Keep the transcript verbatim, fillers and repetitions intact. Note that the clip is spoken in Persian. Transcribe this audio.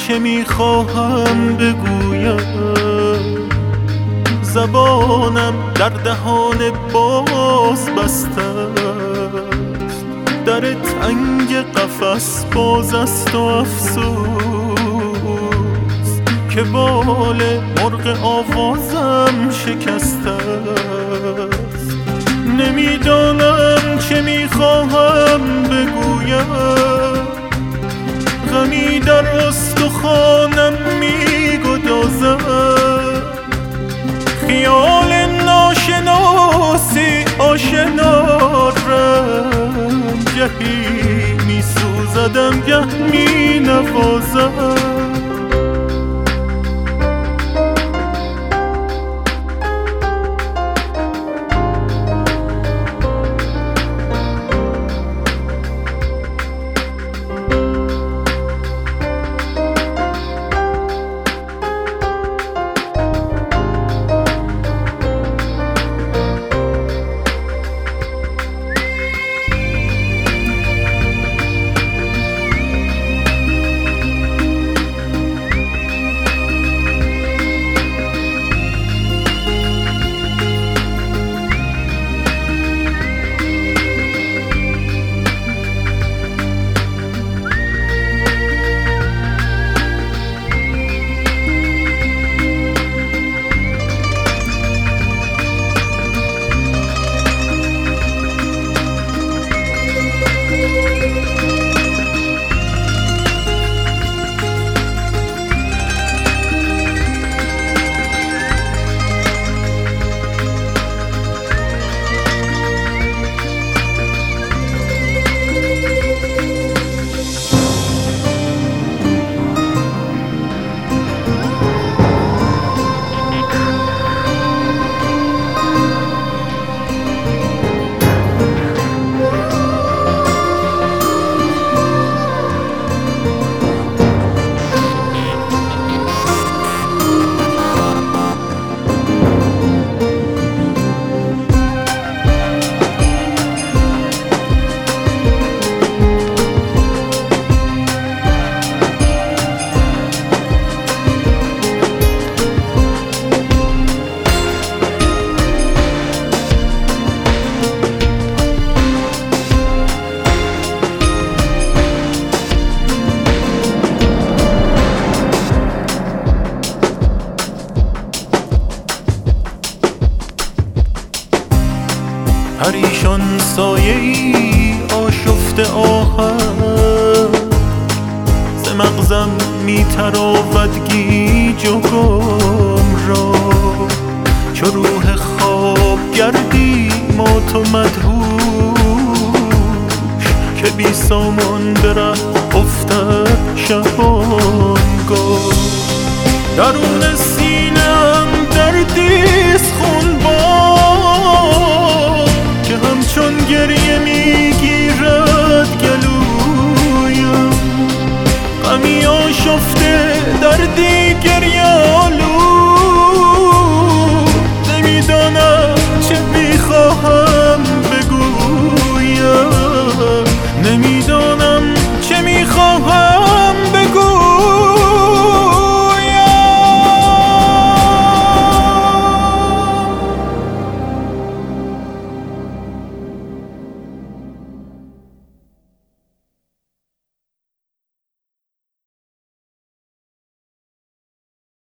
آنچه میخواهم بگویم، زبانم در دهان باز بسته است. در تنگ قفس باز است و افسوس که بال مرغ آوازم شکسته است. نمیدانم چه میخواهم بگویم، غمی در استخوانم میگدازد. خیال ناشناسی آشنا رم، گهی میسوزدم گه مینوازم. پریشان سایه ای آشفته آهن، ز مغزم میتراود گیج و گم را. چو روح خواب گردی مات و مدهوش، که بی سامان به ره افتد شبانگاه. درون سینه‌ام دردیست خونبار، که همچون گریه میگیرد گلویم. غمی آشفته دردی گریه آلود،